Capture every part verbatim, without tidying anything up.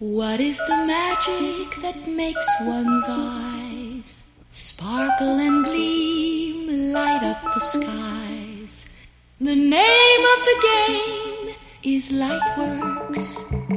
What is the magic that makes one's eyes sparkle and gleam, light up the skies? The name of the game is Lightworks.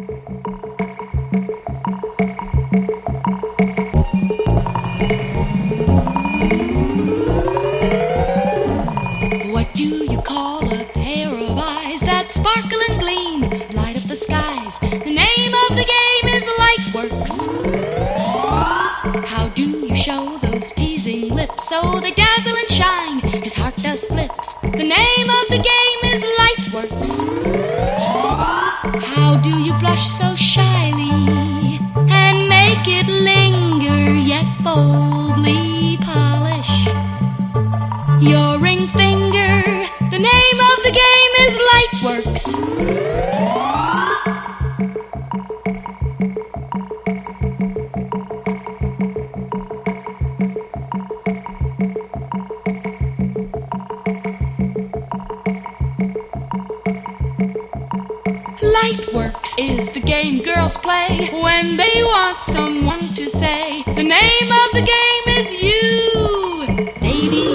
What do you call a pair of eyes that sparkle and gleam, light up the skies? The name of the game is Lightworks. How do you show those teasing lips so they dazzle and shine? His heart does flips. The name of the game is Lightworks. How do you blush so shyly and make it linger, yet boldly polish your ring finger? The name of the game is Lightworks. Lightworks is the game girls play when they want someone to say, the name of the game is you, baby.